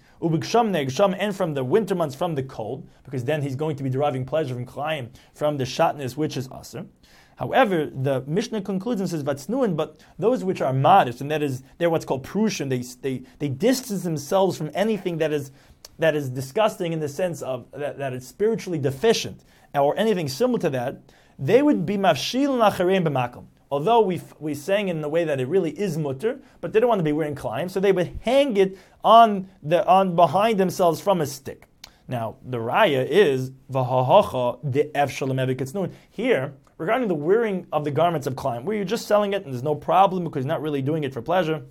and from the winter months from the cold, because then he's going to be deriving pleasure from Klayim, from the shatnez, which is aser. However, the Mishnah concludes and says vatsnuin, but those which are modest, and that is they're what's called prushim, they they they distance themselves from anything that is that is disgusting in the sense of that, that is spiritually deficient, or anything similar to that. They would be mafshil nachareim b'makom. Although we we sang in the way that it really is mutter, but they don't want to be wearing Klayim, so they would hang it on the on behind themselves from a stick. Now the raya is v'hahacha de ev shalom evikitznuin. Here, regarding the wearing of the garments of Klayim, where you're just selling it and there's no problem because you're not really doing it for pleasure.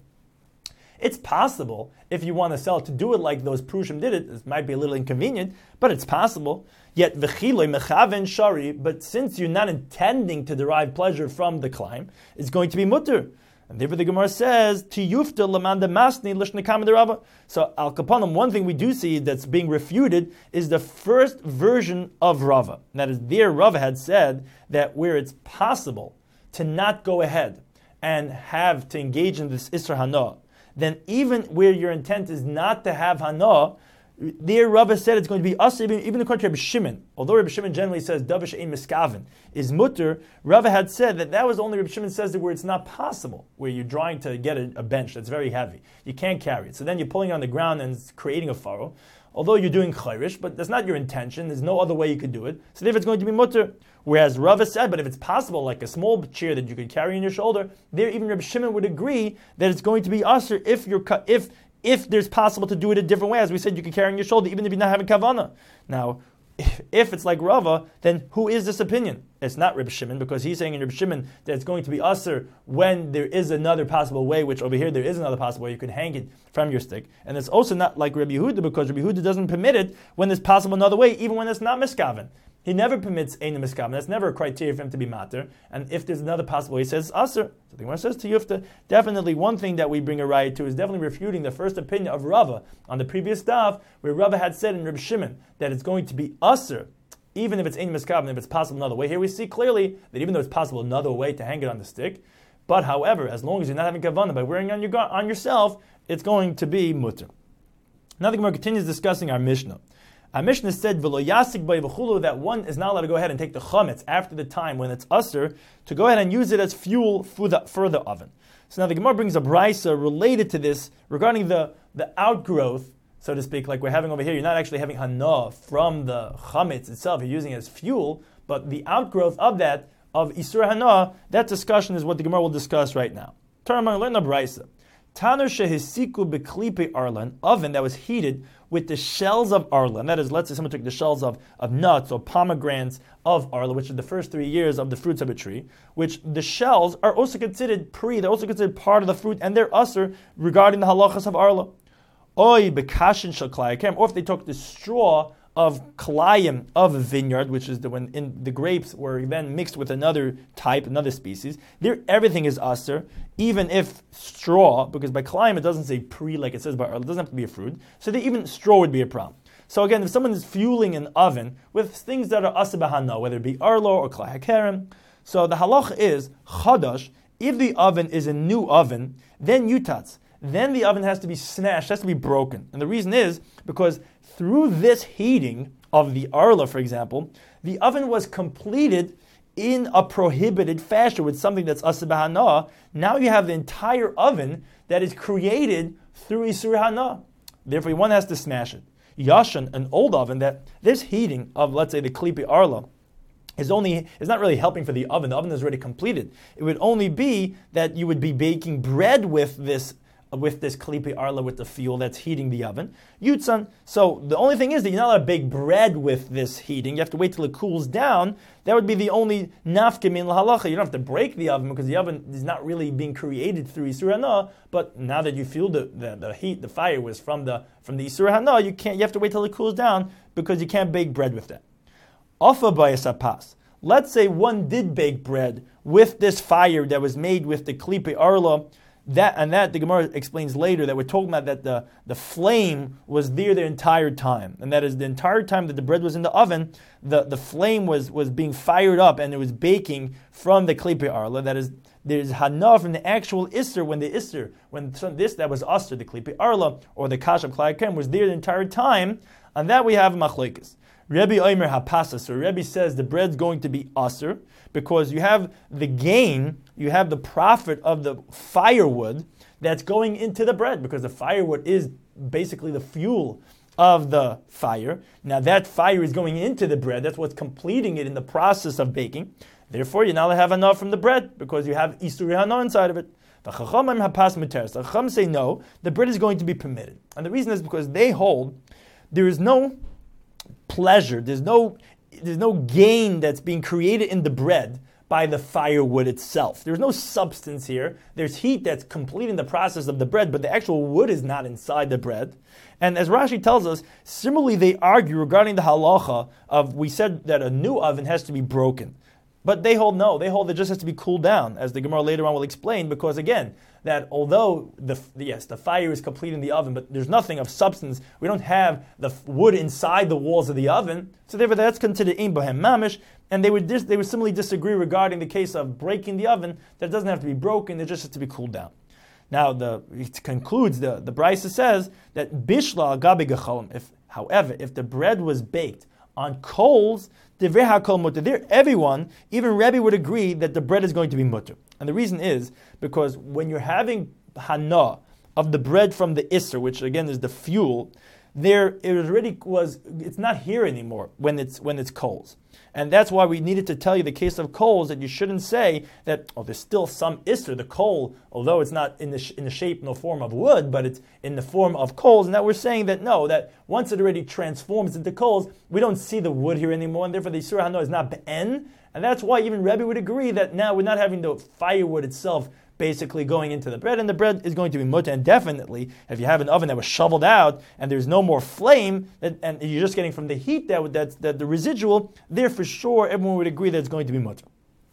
It's possible, if you want to sell it, to do it like those Prushim did it. It might be a little inconvenient, but it's possible. Yet, v'chiloi mechaven shari, but since you're not intending to derive pleasure from the Klayim, it's going to be mutter. And therefore the Gemara says, Tiyufta lamanda masni lishnekam derava. So, al kapanim, one thing we do see that's being refuted is the first version of Rava. And that is, there Rava had said that where it's possible to not go ahead and have to engage in this Isra Hana, then even where your intent is not to have Hana, there Rava said it's going to be us, even, even according to Rabbi Shimon. Although Rabbi Shimon generally says Davish ein miskaven is mutter, Rava had said that that was only Rabbi Shimon says that where it's not possible, where you're trying to get a, a bench that's very heavy. You can't carry it. So then you're pulling it on the ground and it's creating a furrow. Although you're doing chayrish, but that's not your intention. There's no other way you could do it. So if it's going to be mutter. Whereas Rava said, but if it's possible, like a small chair that you could carry on your shoulder, there even Rabbi Shimon would agree that it's going to be usher if you're if if there's possible to do it a different way. As we said, you can carry on your shoulder even if you're not having kavana. Now, if, if it's like Rava, then who is this opinion? It's not Rabbi Shimon, because he's saying in Rabbi Shimon that it's going to be usher when there is another possible way, which over here there is another possible way. You could hang it from your stick. And it's also not like Rabbi Yehuda, because Rabbi Yehuda doesn't permit it when there's possible another way, even when it's not miskaven. He never permits Ein Miskaven. That's never a criteria for him to be mater. And if there's another possible way, he says Aser. So the Gemara says to Yufta, definitely one thing that we bring a riot to is definitely refuting the first opinion of Rava on the previous daf, where Rava had said in Rabbi Shimon that it's going to be Aser, even if it's Ein Miskaven, if it's possible another way. Here we see clearly that even though it's possible another way to hang it on the stick, but however, as long as you're not having kavanah by wearing it on, your, on yourself, it's going to be mutter. Now the Gemara continues discussing our Mishnah. Our Mishnah said V'lo yasik by v'chulu, that one is not allowed to go ahead and take the chametz after the time when it's usher to go ahead and use it as fuel for the, for the oven. So now the Gemara brings a brisa related to this regarding the, the outgrowth, so to speak, like we're having over here. You're not actually having hana from the chametz itself, you're using it as fuel, but the outgrowth of that, of Isur Hana, that discussion is what the Gemara will discuss right now. Turn to learn the brisa. Tanur shehisiku beklipe arlan, oven that was heated with the shells of arla. And that is, let's say someone took the shells of, of nuts or pomegranates of arla, which are the first three years of the fruits of a tree, which the shells are also considered pre, they're also considered part of the fruit, and they're usher regarding the halachas of arla. Oy bekashin shel klayakem, or if they took the straw of kalayim of a vineyard, which is the when in the grapes were then mixed with another type, another species, there everything is aser, even if straw, because by kalayim it doesn't say pre like it says by arla, it doesn't have to be a fruit, so that even straw would be a problem. So again, if someone is fueling an oven with things that are aser b'hana, whether it be arla or klay hakerem, so the halach is chadash. If the oven is a new oven, then yutatz. Then the oven has to be snatched, has to be broken. And the reason is because through this heating of the arla, for example, the oven was completed in a prohibited fashion with something that's aseh b'hana. Now you have the entire oven that is created through Isur Hana. Therefore, one has to smash it. Yashan, an old oven, that this heating of, let's say, the klipi arla, is only is not really helping for the oven. The oven is already completed. It would only be that you would be baking bread with this with this klipi arla, with the fuel that's heating the oven. Yutzan. So the only thing is that you're not allowed to bake bread with this heating. You have to wait till it cools down. That would be the only nafke min lahalacha. You don't have to break the oven because the oven is not really being created through Isur Hana. But now that you feel the, the, the heat, the fire was from the from the Isur Hana, you can't. You have to wait till it cools down because you can't bake bread with that. Ofa bayasapas. Let's say one did bake bread with this fire that was made with the klipi arla. that and that the Gemara explains later that we're talking about that the, the flame was there the entire time. And that is the entire time that the bread was in the oven, the, the flame was, was being fired up and it was baking from the klipe arla. That is, there's hana from the actual Isser, when the Isser, when this that was Aser, the klipe arla, or the kashav klayakem was there the entire time, and that we have machlekes. Rebbe Omer hapasa. So Rebbe says the bread's going to be aser because you have the gain, you have the profit of the firewood that's going into the bread, because the firewood is basically the fuel of the fire. Now that fire is going into the bread. That's what's completing it in the process of baking. Therefore, you now have enough from the bread because you have Isur Hana inside of it. The Chacham say no, the bread is going to be permitted. And the reason is because they hold there is no pleasure, there's no there's no gain that's being created in the bread by the firewood itself. There's no substance here. There's heat that's completing the process of the bread, but the actual wood is not inside the bread. And as Rashi tells us, similarly they argue regarding the halacha of, we said that a new oven has to be broken. But they hold no, they hold it just has to be cooled down, as the Gemara later on will explain, because again, that although, the yes, the fire is completing the oven, but there's nothing of substance, we don't have the wood inside the walls of the oven, so therefore that's considered ein bohem mamish, and they would dis- they would similarly disagree regarding the case of breaking the oven, that it doesn't have to be broken, it just has to be cooled down. Now, the it concludes, the, the Brisa says that bishla gabi gecholim, if, however, if the bread was baked on coals, there, everyone, even Rebbe would agree that the bread is going to be mutter. And the reason is because when you're having hana of the bread from the Isser, which again is the fuel, there it already was. It's not here anymore when it's when it's coals, and that's why we needed to tell you the case of coals that you shouldn't say that. Oh, there's still some Isser, the coal, although it's not in the sh- in the shape no form of wood, but it's in the form of coals, and that we're saying that no, that once it already transforms into coals, we don't see the wood here anymore, and therefore the Isur Hana is not be'en, and that's why even Rebbe would agree that now we're not having the firewood itself basically going into the bread, and the bread is going to be mutter. And definitely, if you have an oven that was shoveled out and there's no more flame, that, and you're just getting from the heat that that's that the residual, there for sure everyone would agree that it's going to be mutter.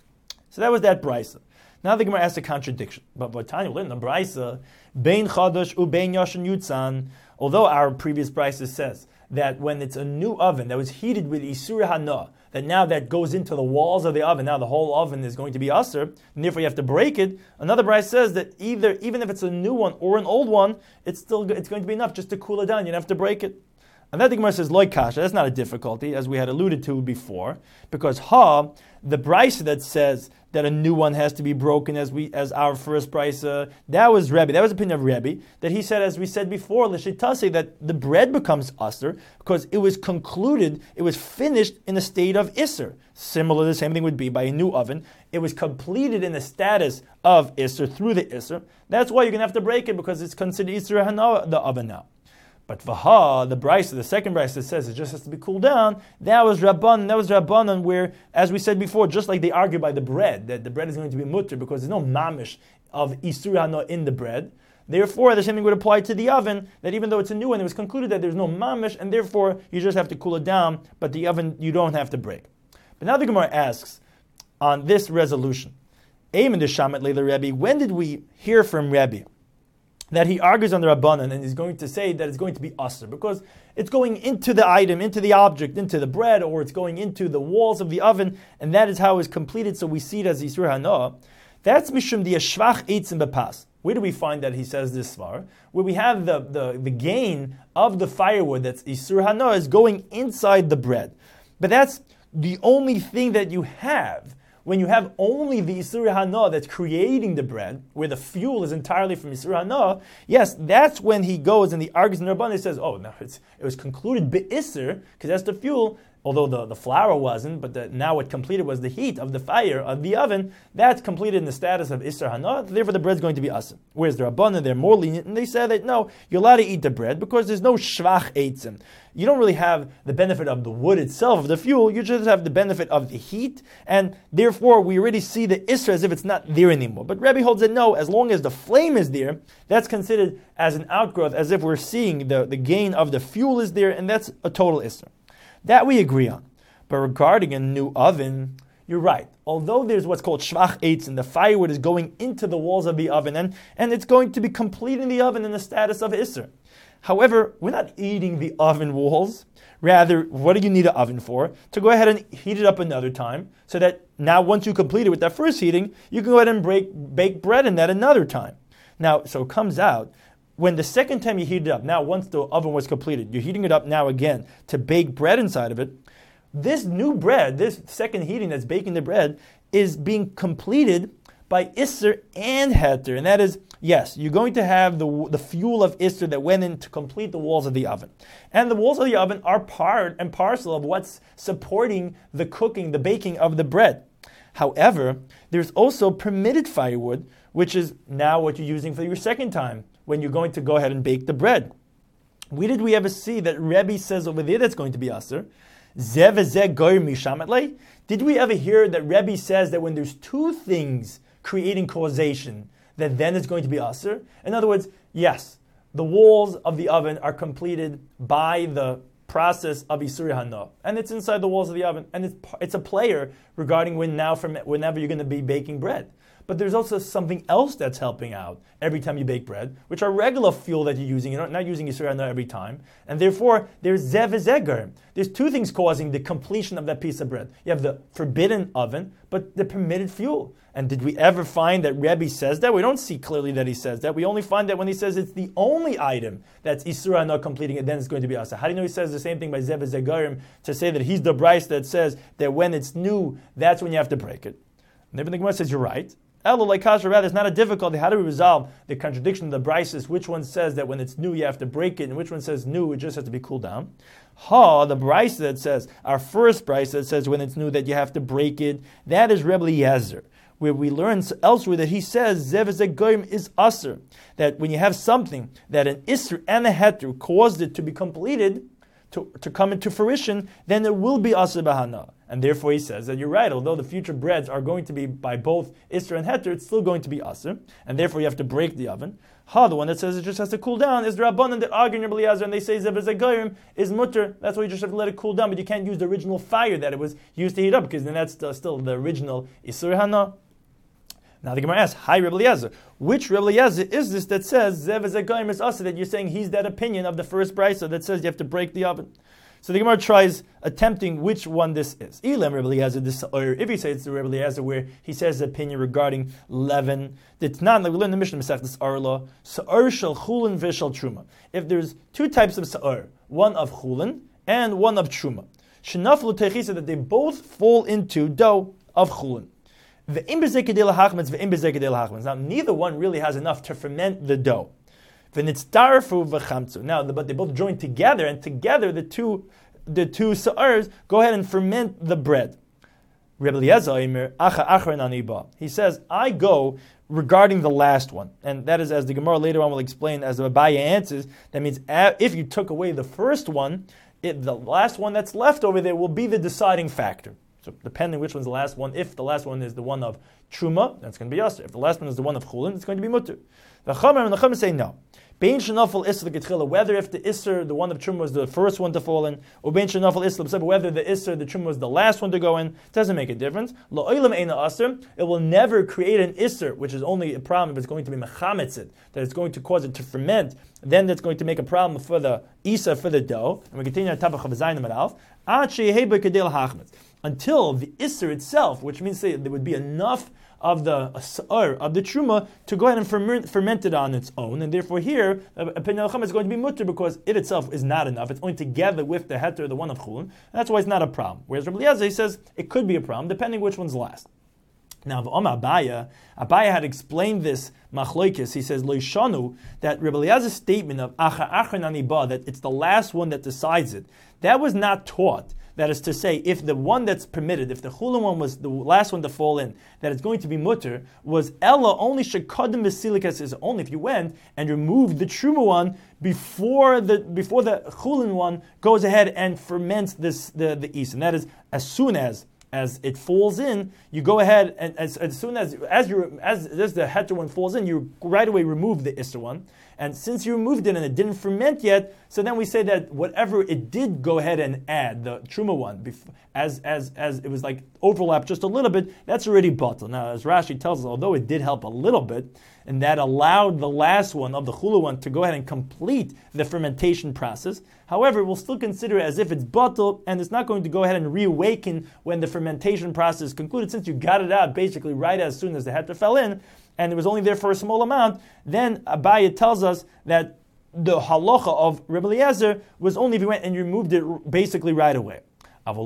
So that was that brisa. Now the Gemara asks a contradiction. But but Tanya learned the brisa bein chadash u bein yashin yutzan. Although our previous brisa says that when it's a new oven that was heated with Isur Hana, that now that goes into the walls of the oven, now the whole oven is going to be aser, and therefore you have to break it. Another brayse says that either even if it's a new one or an old one, it's still it's going to be enough just to cool it down. You don't have to break it. And that the Gemara says loy kasha. That's not a difficulty, as we had alluded to before, because ha the brayse that says that a new one has to be broken, as we as our first brayse, that was Rebbe. That was the opinion of Rebbe, that he said, as we said before, l'shitase, that the bread becomes aser because it was concluded, it was finished in a state of isser. Similar, the same thing would be by a new oven. It was completed in the status of isser through the isser. That's why you're going to have to break it, because it's considered isser hana, the oven now. But vaha, the brayse, the second brayse that says it just has to be cooled down, that was Rabbanan, that was Rabbanan where, as we said before, just like they argue by the bread, that the bread is going to be mutter because there's no mamish of isur hana in the bread. Therefore, the same thing would apply to the oven, that even though it's a new one, it was concluded that there's no mamish, and therefore you just have to cool it down, but the oven you don't have to break. But now the Gemara asks, on this resolution, Eimen de Shamet Leila Rebbe, when did we hear from Rebbe that he argues on the Rabbanan and is going to say that it's going to be aser because it's going into the item, into the object, into the bread, or it's going into the walls of the oven, and that is how it's completed, so we see it as Yisur Hana. That's Mishum the Shvach Eitzim Bepas. Where do we find that he says this far? Where we have the, the, the gain of the firewood that's Yisur Hana is going inside the bread. But that's the only thing that you have. When you have only the Isur Hana that's creating the bread, where the fuel is entirely from Isur Hana, yes, that's when he goes and the argues in the Rabbanan, he says, oh, no, it's, it was concluded Be'isr, because that's the fuel, although the, the flour wasn't, but the, now what completed was the heat of the fire of the oven, that's completed in the status of Isur Hana, therefore the bread's going to be Asr. Whereas the Rabbanan, they're more lenient, and they say that, no, you're allowed to eat the bread, because there's no Shvach Eitzim. You don't really have the benefit of the wood itself, of the fuel, you just have the benefit of the heat, and therefore we already see the Isra as if it's not there anymore. But Rebbe holds that no, as long as the flame is there, that's considered as an outgrowth, as if we're seeing the, the gain of the fuel is there, and that's a total Isra. That we agree on. But regarding a new oven, you're right. Although there's what's called shvach eitz, and the firewood is going into the walls of the oven, and, and it's going to be completing the oven in the status of Isser. However, we're not eating the oven walls. Rather, what do you need an oven for? To go ahead and heat it up another time, so that now once you complete it with that first heating, you can go ahead and break, bake bread in that another time. Now, so it comes out, when the second time you heat it up, now once the oven was completed, you're heating it up now again to bake bread inside of it. This new bread, this second heating that's baking the bread, is being completed by Isser and Heter. And that is, yes, you're going to have the, the fuel of Isser that went in to complete the walls of the oven. And the walls of the oven are part and parcel of what's supporting the cooking, the baking of the bread. However, there's also permitted firewood, which is now what you're using for your second time when you're going to go ahead and bake the bread. Where did we ever see that Rebbe says over there that's going to be Asr? Did we ever hear that Rebbe says that when there's two things creating causation, that then it's going to be Asr? In other words, yes, the walls of the oven are completed by the process of Isur Hana, and it's inside the walls of the oven, and it's it's a player regarding when now from whenever you're going to be baking bread. But there's also something else that's helping out every time you bake bread, which are regular fuel that you're using. You're not using Yisur Hana every time. And therefore, there's Zev Zeger. There's two things causing the completion of that piece of bread. You have the forbidden oven, but the permitted fuel. And did we ever find that Rebbe says that? We don't see clearly that he says that. We only find that when he says it's the only item that's Yisur Hana completing it, then it's going to be Asa. How do you know he says the same thing by Zev Zegerim to say that he's the Bryce that says that when it's new, that's when you have to break it? And everything Gemara says you're right. Like Kasha, rather, it's not a difficulty. How do we resolve the contradiction of the Brises? Which one says that when it's new you have to break it, and which one says new it just has to be cooled down? Ha, the Brise that says, our first Brise that says when it's new that you have to break it, that is Rebbe Eliezer, where we learn elsewhere that he says Zev Zegoyim is Aser, that when you have something that an Isser and a Heter caused it to be completed, to, to come into fruition, then there will be Aser Bahana. And therefore he says that you're right, although the future breads are going to be by both Isser and Heter, it's still going to be Aser, and therefore you have to break the oven. Ha, the one that says it just has to cool down is the Rabbanan that argue in Rebbe Eliezer, and they say Zev Zegoyim is mutter. That's why you just have to let it cool down, but you can't use the original fire that it was used to heat up, because then that's still, still the original Isser Hana. Now the Gemara asks, hi Rebbe Eliezer, which Rebbe Eliezer is this that says Zev Zegoyim is Aser, that you're saying he's that opinion of the first brisa that says you have to break the oven? So the Gemara tries attempting which one this is. Elam Rebbe Eliezer, this, or if he says it's the Rebbe Eliezer where he says the opinion regarding leaven, it's not like we learn in the Mishnah Masechtas Arla, Sa'ar shel chulin v'shel truma. If there's two types of sa'ar, one of chulin and one of truma, shenaflu techisa, that they both fall into dough of chulin. Now neither one really has enough to ferment the dough. Now, but they both join together, and together the two the two sa'ars go ahead and ferment the bread. He says, I go regarding the last one. And that is, as the Gemara later on will explain, as the Abaye answers, that means if you took away the first one, it, the last one that's left over there will be the deciding factor. So depending which one's the last one, if the last one is the one of Truma, that's going to be Yasser. If the last one is the one of Chulin, it's going to be Mutter. The Chamer and the Chamer say no. Bein shenafel isser getchila, whether if the isser, the one of Truma, was the first one to fall in, or bein shenafel isser, whether the isser, the Truma, was the last one to go in, doesn't make a difference. Lo oilam eina aser, it will never create an isser, which is only a problem if it's going to be mechametzit, that it's going to cause it to ferment. Then that's going to make a problem for the isa, for the dough. And we continue on tabach of zayin and alf. Ad sheyeheba kedel hachmetz, until the isser itself, which means say there would be enough of the sa'ar, of the truma, to go ahead and ferment, ferment it on its own, and therefore here, opinion of is going to be mutter because it itself is not enough. It's only together with the heter, the one of chulin. That's why it's not a problem. Whereas Rebbe Eliezer says it could be a problem depending which one's last. Now, V'om Abaya, Abaya had explained this machloikis. He says loishanu, that Rebbe Eliezer's statement of acha achar naniba, that it's the last one that decides it, that was not taught. That is to say, if the one that's permitted, if the chulin one was the last one to fall in, that it's going to be mutter, was ella only shekadim basilikas, is only if you went and removed the truma one before the before the chulin one goes ahead and ferments this the the yeast, and that is as soon as as it falls in, you go ahead and as, as soon as as you as, as the heter one falls in, you right away remove the isser one, And since you removed it and it didn't ferment yet, so then we say that whatever it did go ahead and add, the truma one, as as as it was like overlapped just a little bit, that's already batal. Now, as Rashi tells us, although it did help a little bit, and that allowed the last one of the chula one to go ahead and complete the fermentation process. However, we'll still consider it as if it's batal, and it's not going to go ahead and reawaken when the fermentation process concluded, since you got it out basically right as soon as the heter fell in, and it was only there for a small amount. Then Abaye tells us that the halacha of Rebbe Eliezer was only if you went and you removed it basically right away. But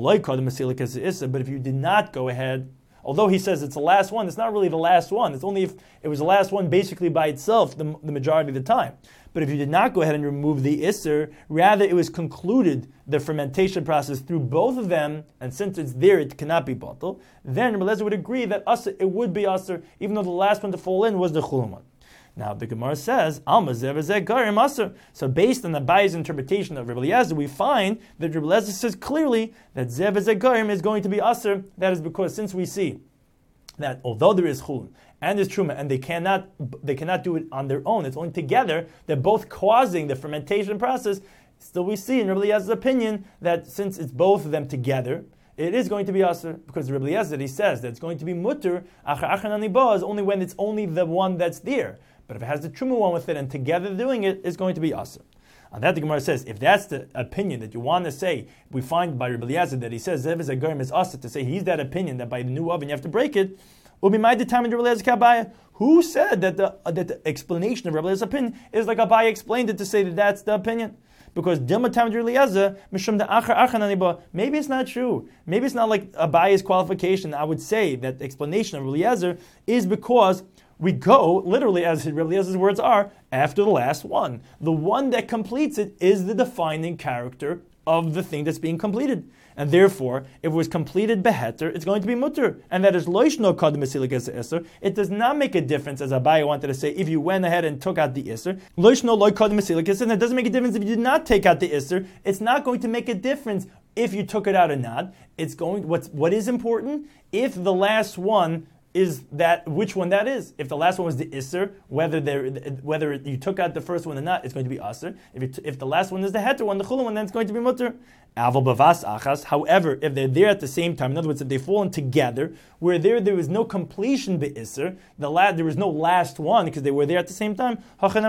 if you did not go ahead, although he says it's the last one, it's not really the last one. It's only if it was the last one basically by itself the, the majority of the time. But if you did not go ahead and remove the Isser, rather it was concluded the fermentation process through both of them, and since it's there, it cannot be batal, then Rebbe Eliezer would agree that Asr, it would be Asr, even though the last one to fall in was the Chulun one. Now the Gemara says, Alma zev zeh garim Asr. So based on the Abaye's interpretation of Rebbe Eliezer, we find that Rebbe Eliezer says clearly that zev zeh garim is going to be Asr. That is because since we see that although there is Chulun and there's Truma, and they cannot they cannot do it on their own, it's only together, they're both causing the fermentation process, still we see in Rebbe Eliezer's opinion that since it's both of them together, it is going to be Asr, because Rebbe Eliezer, he says that it's going to be Mutter, Achar Achar Naniba, is only when it's only the one that's there. But if it has the Truma one with it, and together doing it, it's going to be Asr. On that, the Gemara says, if that's the opinion that you want to say, we find by Rebbe Eliezer that he says Zev Zagarim is Asr, to say he's that opinion that by the new oven you have to break it, will be my time in Rebbe Eliezer Kabaya. Who said that the uh, that the explanation of Rebbe Eliezer's opinion is like Abaye explained it to say that that's the opinion? Because Dilma time in Rebbe Eliezer, Mishum the Achar Achar Naniba, maybe it's not true. Maybe it's not like Abaye's qualification. I would say that the explanation of Rebbe Eliezer is because we go, literally as Rebbe Eliezer's words are, after the last one. The one that completes it is the defining character of the thing that's being completed. And therefore, if it was completed beheter, it's going to be mutter. And that is loishno kod mesilik iser. It does not make a difference, as Abaye wanted to say, if you went ahead and took out the iser. Loishno loy kod mesilik iser. And it doesn't make a difference if you did not take out the iser. It's not going to make a difference if you took it out or not. It's going. What's what is important? If the last one is that which one that is. If the last one was the Isser, whether there, whether you took out the first one or not, it's going to be Asr. If it, if the last one is the Heter one, the Chulun one, then it's going to be Mutter. Aval bavas achas. However, if they're there at the same time, in other words, if they've fallen together, where there there was no completion be Isser, the la- there was no last one because they were there at the same time.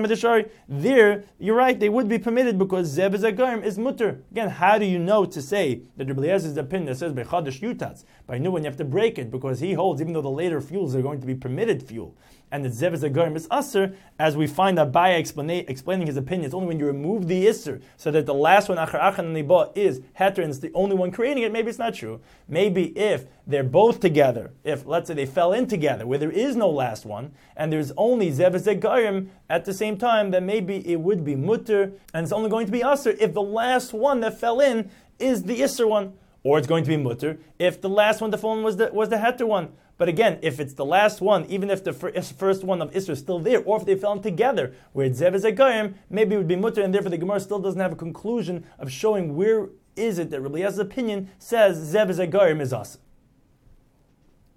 There, you're right, they would be permitted because Zeb Zagarim is Mutter. Again, how do you know to say that Rebbe Eliezer's opinion that says Bechadash Yutatz? By new one you have to break it because he holds, even though the later fuels are going to be permitted fuel, and the Zev Zagarim is Asr, as we find Abaye explain, explaining his opinion, it's only when you remove the Isser, so that the last one, Achar Achar Naniba, is Heter, and it's the only one creating it. Maybe it's not true. Maybe if they're both together, if, let's say, they fell in together, where there is no last one, and there's only Zev Zagarim at the same time, then maybe it would be Mutter, and it's only going to be Asr if the last one that fell in is the Isser one. Or it's going to be Mutter if the last one that fell in was the, was the Heter one. But again, if it's the last one, even if the first one of Isser is still there, or if they fell in together, where it's Zev Zagarim, maybe it would be Mutter, and therefore the Gemara still doesn't have a conclusion of showing where is it that Rebbe Eliezer's opinion says Zev Zagarim is Asr.